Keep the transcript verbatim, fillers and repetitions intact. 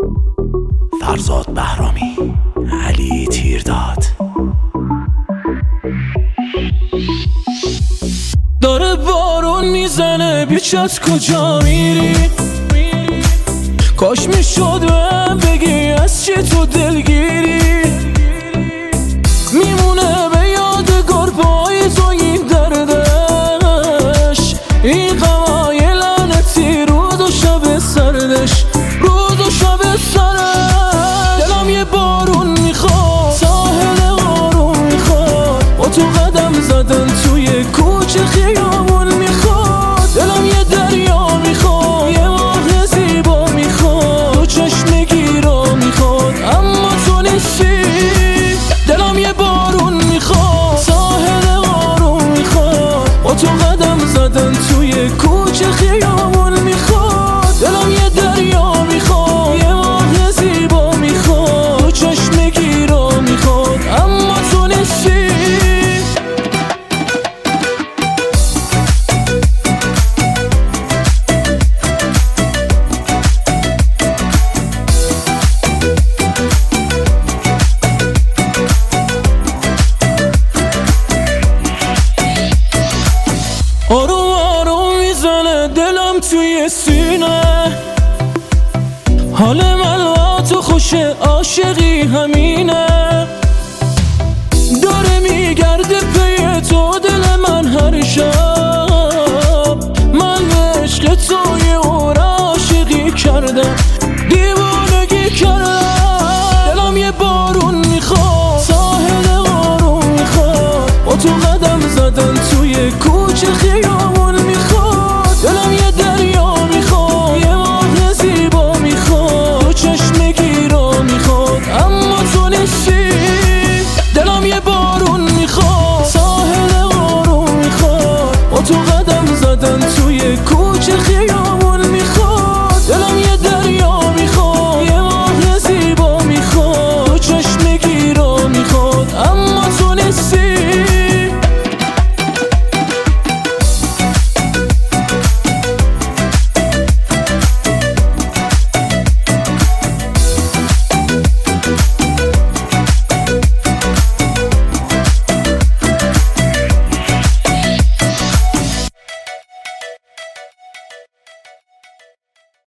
فرزاد بهرامی، علی تیرداد. داره بارون میزنه بیچت کجا میری؟ کاش میشد بهم بگی از چی تو دلگیری. میمونه به یادگار پاییز و این دردش، این غمای لعنتی روز و شب سردش، روز و شب سردش. دلم یه بارون میخواد، ساحل آروم میخواد، با تو قدم زدن توی کوچه خیابون میخواد. دلم یه دریا میخواد، یه ماه زیبا میخواد، تو چشم گیرا میخواد اما تو نیستی. دلم یه بارون میخواد، ساحل آروم میخواد، با تو قدم زدن توی کوچه خیابون میخواد. دلم یه دریا میخواد، یه ماه زیبا میخواد، تو چشم گیرا میخواد اما تو نیستی. آروم آروم میزنه دلم توی سینه، حال من و تو خوشه، عاشقی همینه. داره میگرده پی تو دل من هر شب، من عشق توی اون عاشقی کردم، دیوانگی کردم. دلم یه بارون میخواد، ساحل آروم میخواد، با تو قدم زدن توی کوچه خیابون میخواد. دلم یه دریا میخواد، یه ماه زیبا میخواد، چشم گیرا میخواد اما تو نیستی. دلم یه بارون میخواد، ساحل آروم میخواد، با تو قدم زدن توی کوچه خیابون میخواد.